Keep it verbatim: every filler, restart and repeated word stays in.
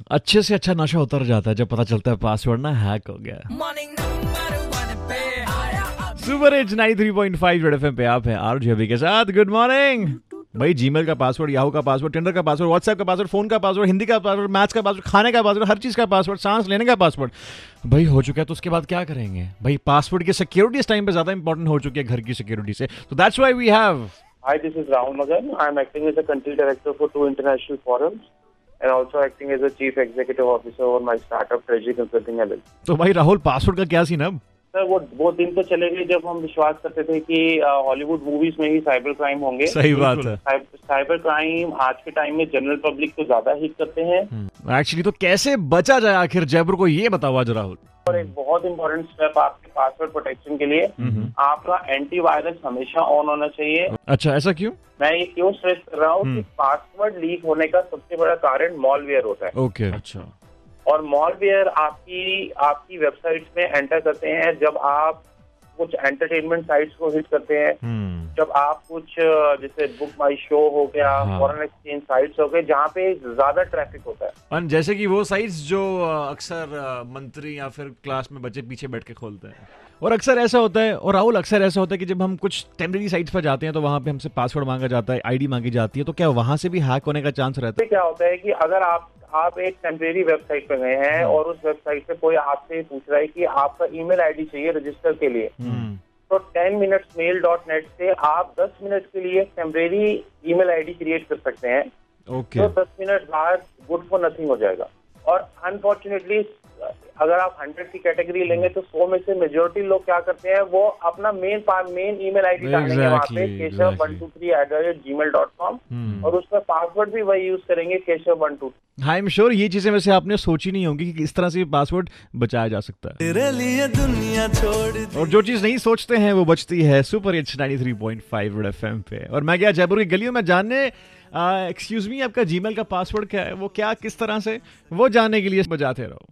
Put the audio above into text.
अच्छे से अच्छा नशा उतर जाता है जब पता चलता है पासवर्ड ना हैक हो गया। Super eight nine three point five red FM पे आप हैं आरजे अभी के साथ। गुड मॉर्निंग भाई। जीमेल का पासवर्ड, याहू का पासवर्ड, टिंडर का पासवर्ड, व्हाट्सएप का पासवर्ड, फोन का पासवर्ड, हिंदी का पासवर्ड, मैथ्स का पासवर्ड, खाने का पासवर्ड, हर चीज का पासवर्ड, सांस लेने का पासवर्ड भाई हो चुका है। तो उसके बाद क्या करेंगे भाई? पासवर्ड की सिक्योरिटी इस टाइम पे ज्यादा इंपॉर्टेंट हो चुकी है घर की सिक्योरिटी से। तो that's why we have Hi, this is Rahul Magan. I am acting as a country director for two international forums and also acting as a chief executive officer over my startup Treasury Consulting L L C. तो भाई Rahul, password का क्या scene है अब? Sir वो वो दिन तो चले गए जब हम विश्वास करते थे कि हॉलीवुड मूवीज में ही साइबर क्राइम होंगे। सही बात है। साइबर क्राइम आज के टाइम में जनरल पब्लिक को ज्यादा हिट करते हैं। एक्चुअली तो कैसे बचा जाए आखिर जयपुर को, ये बताओ आज राहुल। और एक बहुत इंपॉर्टेंट स्टेप आपके पासवर्ड प्रोटेक्शन के लिए, आपका एंटीवायरस हमेशा ऑन होना चाहिए। अच्छा, ऐसा क्यों? मैं ये क्यों स्ट्रेस कर रहा हूँ कि पासवर्ड लीक होने का सबसे बड़ा कारण मॉलवेयर होता है। ओके, अच्छा। और मॉलवेयर आपकी आपकी वेबसाइट्स में एंटर करते हैं जब आप कुछ एंटरटेनमेंट साइट्स को हिट करते हैं, जब आप कुछ जैसे बुक माई शो हो गया, फॉरेन एक्सचेंज साइट्स हो गए, जहाँ पे ज्यादा ट्रैफिक होता है। और जैसे कि वो साइट्स जो अक्सर मंत्री या फिर क्लास में बच्चे पीछे बैठ के खोलते हैं। और अक्सर ऐसा होता है, और राहुल अक्सर ऐसा होता है कि जब हम कुछ टेम्परेरी साइट्स पर जाते हैं तो वहाँ पे हमसे पासवर्ड मांगा जाता है, आईडी मांगी जाती है, तो क्या वहाँ से भी हैक होने का चांस रहता है? क्या होता है कि अगर आप आप एक टेम्परेरी वेबसाइट पे गए हैं और उस वेबसाइट पे कोई आपसे पूछ रहा है कि आपका ईमेल आईडी चाहिए रजिस्टर के लिए, तो ten minutes mail dot net से आप दस मिनट के लिए टेम्परेरी ईमेल आईडी क्रिएट कर सकते हैं। ओके। तो दस मिनट बाद गुड फॉर नथिंग हो जाएगा। और अनफॉर्चुनेटली अगर आप हंड्रेड की कैटेगरी लेंगे तो सौ में से मेजोरिटी लोग क्या करते हैं, वो अपना मेन मेन ईमेल आईडी डालेंगे वहाँ पे Keshav one two three at the rate G mail dot com, और उसमें पासवर्ड भी वही यूज करेंगे Keshav one two. I am sure ये चीजें वैसे आपने सोची नहीं होंगी कि इस तरह से पासवर्ड बचाया जा सकता है। तेरे लिए दुनिया छोड़, और जो चीज नहीं सोचते हैं वो बचती है। Super hits ninety three point five red FM पे। और मैं गया जयपुर की गलियों में जानने, एक्सक्यूज मी, आपका जीमेल का पासवर्ड क्या है, वो क्या किस तरह से, वो जानने के लिए बजाते रहो।